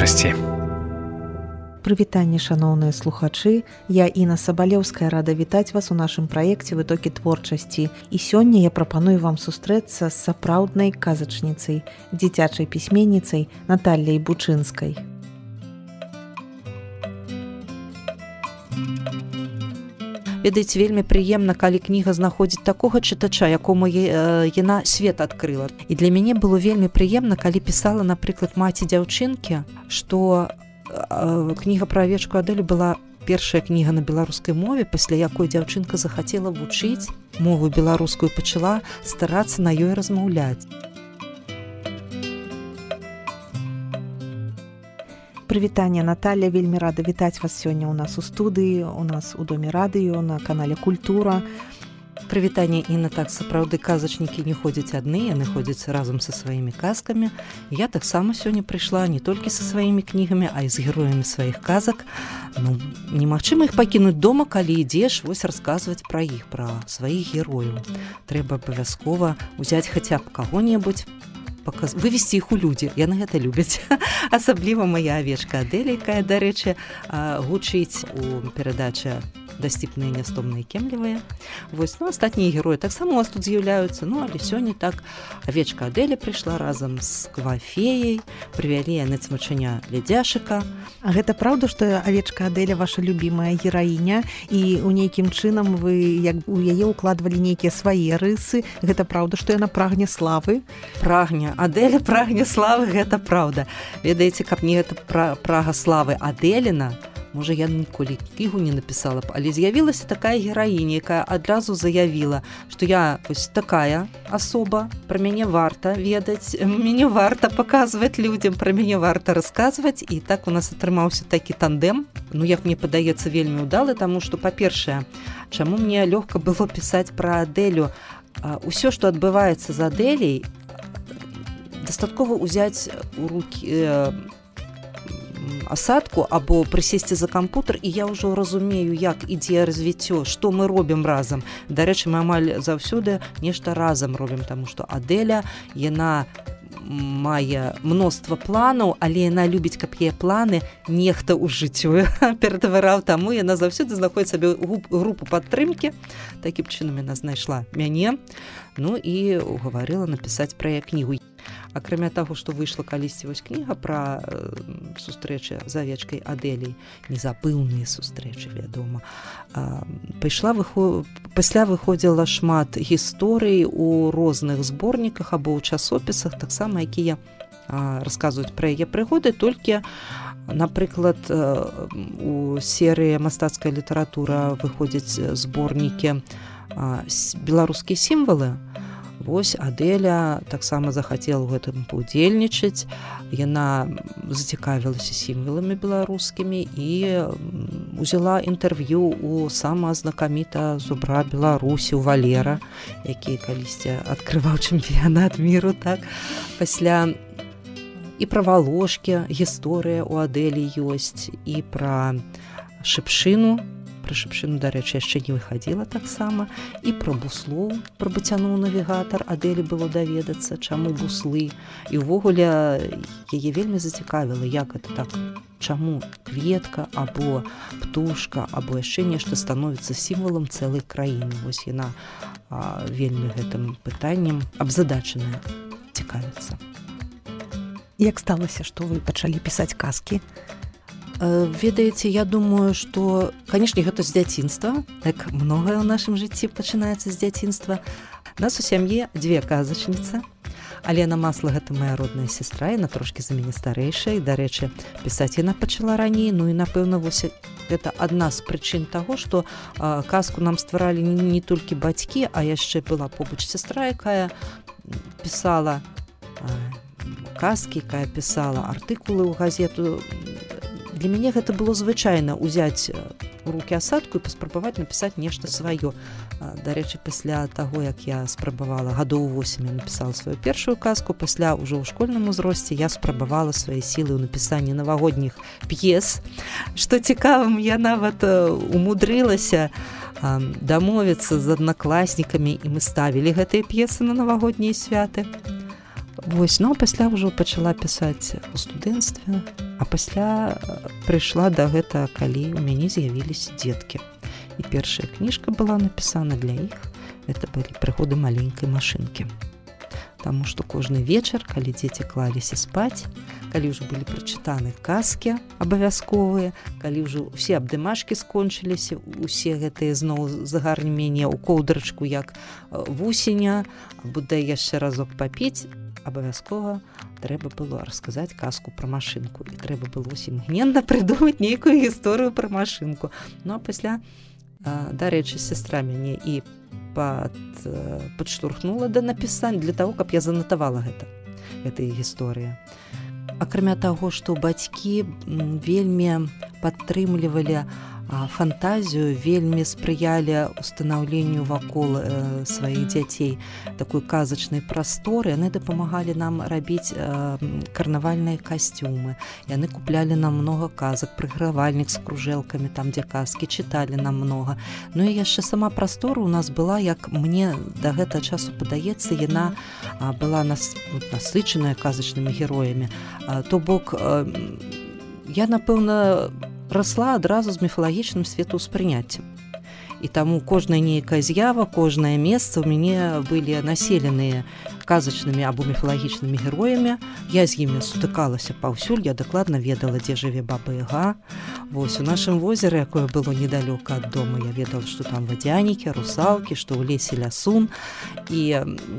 творчасці. Прывітанне, шаноўныя слухачы. Я Інна Сабалеўская, рада вітаць вас у нашым праекце «Вытокі творчасці». І сёння я прапаную вам сустрэцца з сапраўднай казачніцай, дзіцячай пісьменніцай Наталляй Бучынскай. Ведаеце, вельмі прыемна, калі кніга знаходзіць такога чытача, якому яна свет адкрыла. І для мяне было вельмі прыемна, калі пісала, напрыклад, маці дзяўчынкі, што кніга пра авечку Адэлю была першая кніга на беларускай мове, пасля якой дзяўчынка захацела вучыць мову беларускую, пачала старацца на ёй размаўляць. Прывітанне, Наталля, вельмі рада вітаць вас сёння ў нас у студыі, у нас у Доме радыё, на канале «Культура». Прывітанне, Інна, так, сапраўды казачнікі не ходзяць адны, яны ходзяць разам са сваімі казкамі. Я таксама сёння прыйшла не толькі са сваімі кнігамі, а і з героямі сваіх казак. Немагчыма іх пакінуць дома, калі ідзеш вось расказваць пра іх, пра сваіх герояў. Трэба абавязкова ўзяць хаця б каго-небудзь, вывесці іх у людзі, яны гэта любяць. Асабліва мая авечка Адэля, якая, дарэчы, гучыць у перадачы «Дасціпныя, нястомныя, кемлівыя». Вось, астатнія героі таксама у вас тут з'яўляюцца, але сёння так авечка Адэля прыйшла разам з Квафеяй, прывялі яны цмачаня Лядзяшыка. А гэта праўда, што авечка Адэля ваша любімая гераіня, і ў нейкім чынам вы як у яе ўкладвалі нейкія свае рысы? Гэта праўда, што яна прагне славы? Прагне. Адэля прагне славы, гэта праўда. Ведаеце, каб не гэта прага славы Адэліна, можа, я ніколі кнігу не напісала б, але з'явілася такая гераіня, якая адразу заявіла, што я вось такая асоба, пра мяне варта ведаць, мяне варта паказваць людзям, пра мяне варта расказваць, і так у нас атрымаўся такі тандем. Як мне падаецца, вельмі ўдалы, таму што, па-першае, чаму мне лёгка было пісаць пра Адэлю? Усё, што адбываецца з Адэляй, дастаткова ўзяць у рукі асадку або прысесці за кампутар, і я ўжо разумею, як ідзе развіццё, што мы робім разам. Дарэчы, мы амаль заўсёды нешта разам робім, таму што Адэля, яна мае мноства планаў, але яна любіць, каб яе планы нехта ў жыццё ператвараў, таму яна заўсёды знаходзіць сабе групу падтрымкі. Такім чынам яна знайшла мяне, і угаварыла напісаць пра яе кнігу. Акрамя таго, што выйшла калісьці вось кніга пра сустрэчы з авечкай Адэляй, незабыўныя сустрэчы, вядома. Пасля выходзіла шмат гісторый у розных зборніках або ў часопісах, таксама, якія расказваюць пра яе прыгоды, толькі, напрыклад, у серыі «Мастацкая літаратура» выходзяць зборнікі «Беларускія сімвалы». Вось Адэля таксама захацела ў гэтым паўдзельнічаць. Яна зацікавілася сімваламі беларускімі і узяла інтэрв'ю у самага знакамітага зубра Беларусі, у Валера, які калісьці адкрываў чэмпіянат міру. Пасля і пра валошкі гісторыя ў Адэлі ёсць, і пра шыпшыну. Пра шыпшыну, дарэчы, яшчэ не выхадзіла таксама, і пра буслоў, пра бацяну навігатар Адэлі было даведацца, чаму буслы. І ўвогуле яе вельмі зацікавіла, як гэта так, чаму кветка або птушка або яшчэ нешта становіцца сімвалам цэлай краіны. Вось яна вельмі гэтым пытаннем абзадачаная цікавіцца. Як сталася, што вы пачалі пісаць казкі? Ведаеце, я думаю, што, канешне, гэта з дзяцінства, так многае ў нашым жыцці пачынаецца з дзяцінства. У нас у сям'і 2 казачніцы. Алена Масла, гэта моя родная сестра, яна трошкі за мяне старэйшая, і, дарэчы, пісаць яна пачала раней, і, напэўна, вось гэта адна з прычын таго, што казку нам стваралі не толькі бацькі, а яшчэ была побач сестра, якая пісала казкі, якая пісала артыкулы ў газету. Для мяне гэта было звычайна ўзяць у рукі асадку і паспрабаваць напісаць нешта сваё. Дарэчы, пасля таго, як я спрабавала, гадоў 8 я напісала сваю першую казку, пасля ўжо ў школьным узросце я спрабавала свае сілы ў напісанні навагодніх п'ес. Што цікавым, я нават умудрылася дамовіцца з аднакласнікамі, і мы ставілі гэтыя п'есы на навагоднія святы. Вось, пасля ўжо пачала пісаць у студэнцтве. А пасля прыйшла да гэта, калі ў мяне з'явіліся дзеткі. І першая кніжка была напісана для іх. Это былі прыгоды маленькай машынкі. Таму што кожны вечар, калі дзеці клаліся спаць, калі ўжо былі прачытаны казкі абавязковыя, калі ўжо ўсе абдымашкі скончыліся, усе гэтыя зноў загарнення ў коўдрачку, як вусеня, або дай яшчэ разок папіць, абавязкова трэба было расказаць казку пра машынку. І трэба было імгненна прыдумаць нейкую гісторыю пра машынку. Ну а пасля, дарэчы, сястра мяне і падштурхнула да напісання для таго, каб я занатавала гэтыя гісторыі. Акрамя таго, што бацькі вельмі падтрымлівалі фантазію, вельмі спрыялі устанаўленню вакол сваіх дзяцей такой казачнай прасторы, яны дапамагалі нам рабіць карнавальныя касцюмы, яны куплялі нам многа казак, прыгравальнік з кружэлкамі, там дзе казкі, чыталі нам многа. Ну і яшчэ сама прастора у нас была, як мне да гэтага часу падаецца, яна была насычаная казачнымі героямі. То бок, я, напэўна, расла адразу з міфалагічным светаўспрыняццем. І таму кожная нейкая з'ява, кожнае месца ў мяне былі населеныя казачнымі або міфалагічнымі героямі. Я з імі сутыкалася паўсюль, я дакладна ведала, дзе жыве Баба-Яга. Вось, у нашым возеры, якое было недалёка ад дома, я ведала, што там вадзянікі, русалкі, што ў лесе лясун. І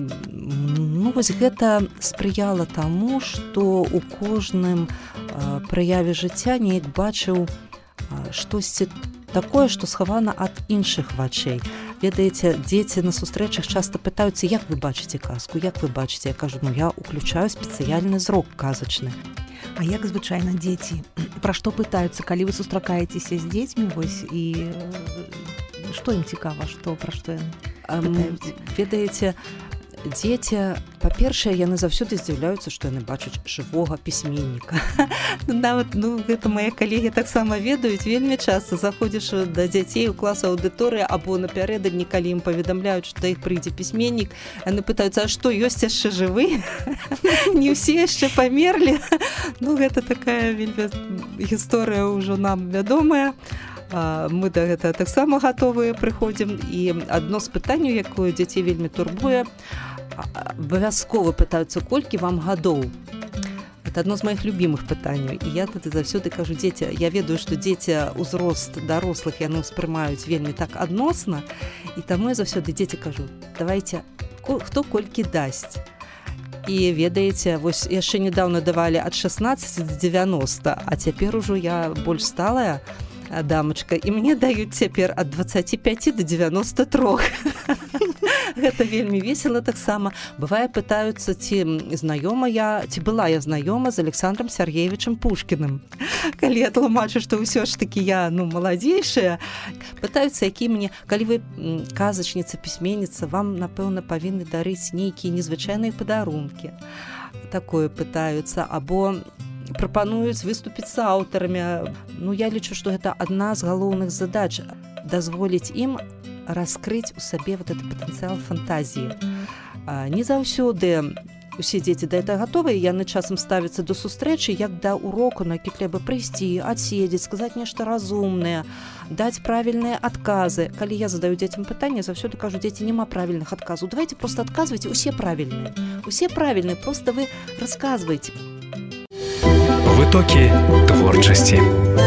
вось гэта спрыяла таму, што ў кожным праяве жыцця неяк бачыў штосьці такое, што схавана ад іншых вачэй. Ведаеце, дзеці на сустрэчах часта пытаюцца, як вы бачыце казку, як вы бачыце? Я кажу, я уключаю спецыяльны зрок казачны. А як звычайна дзеці? Пра што пытаюцца, калі вы сустракаецеся з дзецьмі, вось, і што ім цікава, пра што яны пытаюцца? Ведаеце, дзеці, па-першае, яны заўсёды здзіўляюцца, што яны бачаць жывога пісьменніка. Нават, гэта мае калегі таксама ведаюць, вельмі часта заходзіш да дзяцей у клас аўдыторыі або напярэдадні, калі ім паведамляюць, што да іх прыйдзе пісьменнік, яны пытаюцца, а што, ёсць яшчэ жывы? Не ўсе яшчэ памерлі? Гэта такая вельмі гісторыя ўжо нам вядомая. Мы да гэтага таксама гатовыя прыходзім. І адно з пытанняў, якое дзяцей вельмі турбуе, абавязкова пытаюцца, колькі вам гадоў. Это адно з маіх любімых пытанняў. І я тады заўсёды кажу, дзеці, я ведаю, што дзеці ўзрост дарослых яны ўспрымаюць вельмі так адносна, і таму я заўсёды дзеці кажу, давайце, хто колькі дасць. І ведаеце, вось яшчэ недаўна давалі ад 16 до 90, а цяпер ужо я больш сталая дамачка, і мне даюць цяпер ад 25 до 93. Гэта вельмі весела таксама. Бывае, пытаюцца, ці была я знаёма з Александром Сергеевичем Пушкіным. Калі я тлумачу, што ўсё ж такі я, маладзейшая, пытаюцца, які мне, калі вы казачніца, пісьменніца, вам, напэўна, павінны дарыць нейкія незвычайныя падарункі. Такое пытаюцца, або прапануюць выступіць з аўтарамі. Я лічу, што гэта адна з галоўных задач – дазволіць ім раскрыць у сабе этот патэнцыял фантазіі. Не заўсёды усе дзеці да гэтага гатовыя, яны часам ставяцца да сустрэчы, як да уроку, на які трэба прыйсці, адседзець, сказаць нешта разумнае, даць правільныя адказы. Калі я задаю дзецям пытанне, заўсёды кажу, дзеці, няма правільных адказаў. Давайце проста адказвайце, усе правільныя. Усе правільныя, проста вы расказвайце. Вытокі творчасці.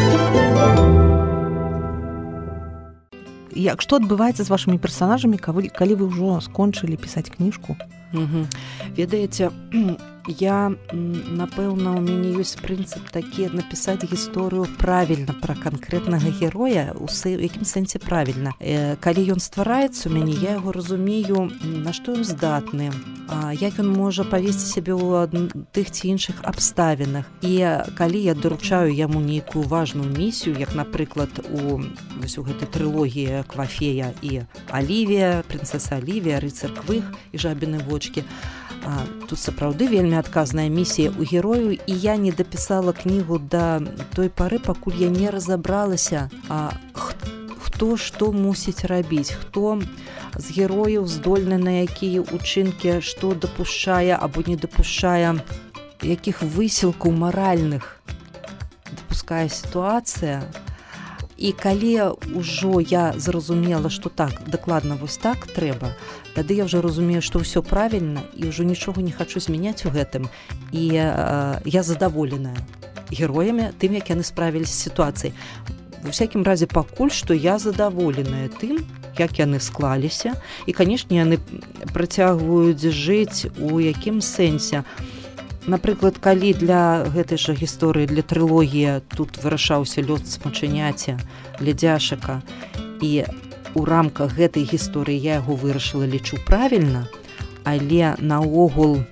Што адбываецца з вашымі персанажамі, калі вы ўжо скончылі пісаць кніжку? Ведаеце, я, напэўна, у мяне ёсць прынцып такі напісаць гісторыю правільна пра канкрэтнага героя, у якім сэнсе правільна. Калі ён ствараецца у мяне, я яго разумею, на што ён здатны, як ён можа павесці сябе ў тых ці іншых абставінах. І калі я даручаю яму нейкую важную місію, як, напрыклад, у гэтай трылогіі Квафея і Алівія, прынцэса Алівія, рыцар Квых і жабіны вочкі, тут сапраўды вельмі адказная місія ў герою, і я не дапісала кнігу да той пары, пакуль я не разабралася, хто што мусіць рабіць, хто з герояў здольны на якія ўчынкі, што дапушчае або не дапушчае, якіх высілкаў маральных адпускае сітуацыя. І калі ўжо я зразумела, што так, дакладна вось так трэба, тады я ўжо разумею, што ўсё правільна і ўжо нічога не хачу змяняць у гэтым. І я задаволеная героямі тым, як яны справіліся з сітуацыяй. Ва всякім разе пакуль што я задаволеная тым, як яны склаліся. І, канешне, яны працягваюць жыць у якім сэнсе. Напрыклад, калі для гэтай жа гісторыі, для трылогіі тут вырашаўся лёс Смачаняця, Лядзяшыка, і ў рамках гэтай гісторыі я яго вырашыла, лічу правільна, але наогул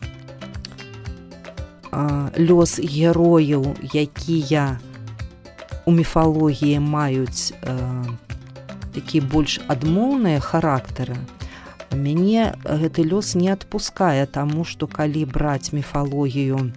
лёс герояў, якія у міфалогіі маюць такія больш адмоўныя характары, мяне гэты лёс не адпускае, таму што калі браць міфалогію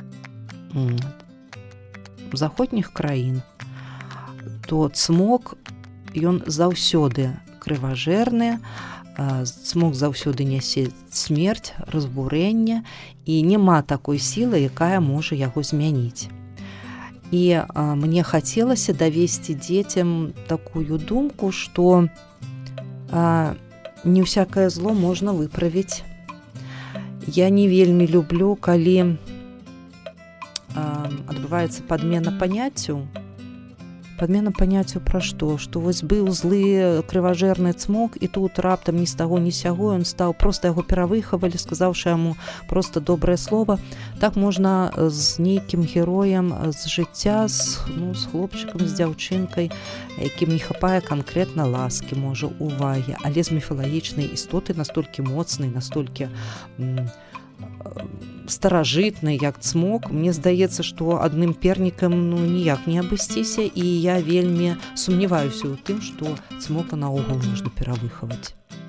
заходніх краін, то цмок, ён заўсёды крыважэрны, цмок заўсёды нясе смерць, разбурэнне, і няма такой сілы, якая можа яго змяніць. І мне хацелася давесці дзецям такую думку, што не всякое зло можна выправіць. Я не вельмі люблю, калі адбываецца падмена паняццяў. Падмена паняццяў пра што? Што вось быў злы крыважэрны цмок, і тут раптам ні з таго, ні з сяго ён стаў, проста яго перавыхавалі, сказаўшы яму проста добрае слова. Так можна з нейкім героем з жыцця, з хлопчыкам, з дзяўчынкай, якім не хапае канкрэтна ласкі, можа, увагі, але з міфалагічнай істоты настолькі моцнай, настолькі старажытны, як цмок. Мне здаецца, што адным пернікам ніяк не абысціся, і я вельмі сумняваюся ў тым, што цмока наогул можна перавыхаваць.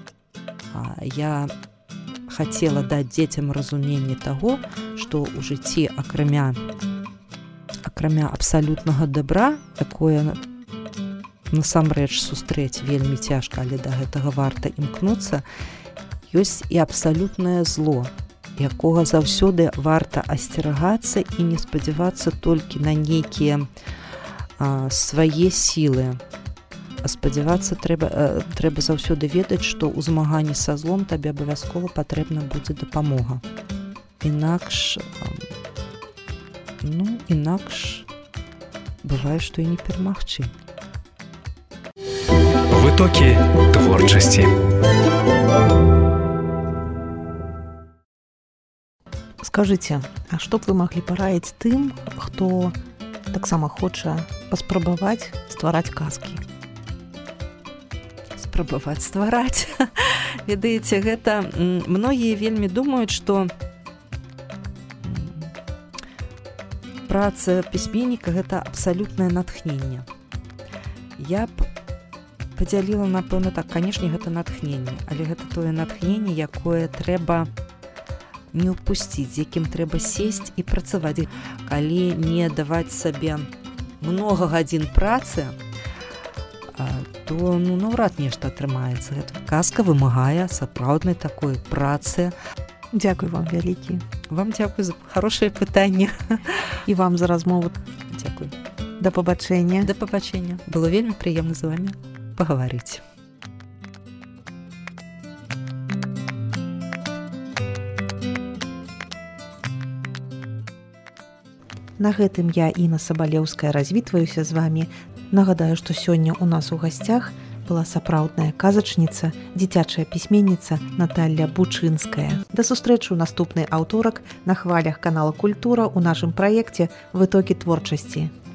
Я хацела даць дзецям разуменне таго, што ў жыцці акрамя абсалютнага дабра, якое насамрэч сустрэць вельмі цяжка, але да гэтага варта імкнуцца, ёсць і абсалютнае зло, якога заўсёды варта асцерагацца і не спадзявацца толькі на нейкія свае сілы. Спадзявацца трэба заўсёды ведаць, што ў змаганні са злом табе абавязкова патрэбна будзе дапамога. Інакш бывае, што і не перамагчы. Вытокі творчасці. Скажыце, а што б вы маглі параіць тым, хто таксама хоча паспрабаваць ствараць казкі? Спрабаваць ствараць. Ведаеце, гэта многія вельмі думаюць, што праца пісьменніка – гэта абсалютнае натхненне. Я б падзяліла, напэўна, так, канешне, гэта натхненне, але гэта тое натхненне, якое трэба не ўпусціць, з якім трэба сесць і працаваць. Калі не даваць сабе многа гадзін працы, то наўрад нешта атрымаецца. Гэта казка вымагае сапраўднай такой працы. Дзякуй вам вялікі. Вам дзякуй за хорошае пытанне. І вам за размову. Дзякуй. Да пабачэння. Да пабачэння. Было вельмі прыемна з вамі пагаварыць. На гэтым я, Інна Сабалеўская, развітваюся з вамі. Нагадаю, што сёння ў нас у гасцях была сапраўдная казачніца, дзіцячая пісьменніца Наталля Бучынская. Да сустрэчы ў наступны аўторак на хвалях канала Культура ў нашым праекце «Вытокі творчасці».